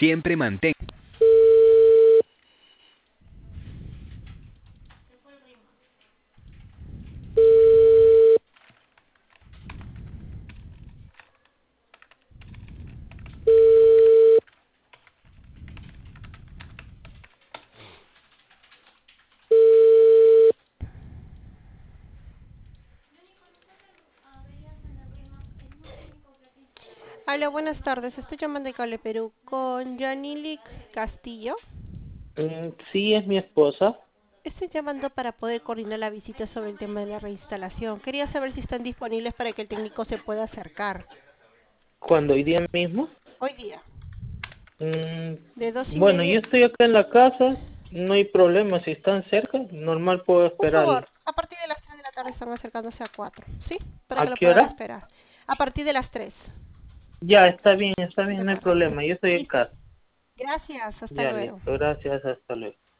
Siempre mantén. Hola, buenas tardes. Estoy llamando de Cable Perú con Yanili Castillo. Sí, es mi esposa. Estoy llamando para poder coordinar la visita sobre el tema de la reinstalación. Quería saber si están disponibles para que el técnico se pueda acercar. ¿Cuándo? ¿Hoy día mismo? Hoy día, Mm, de dos y bueno, yo media. estoy acá en la casa, no hay problema. Si están cerca, normal puedo Por favor, esperarlo. a partir de las 3 de la tarde están acercándose a 4, ¿sí? Para ¿A que lo qué puedan hora? esperar. A partir de las 3 Ya, de está bien, la no hay tarde. problema. Yo estoy en Listo. casa. Gracias, hasta Ya, luego. listo. Gracias, hasta luego.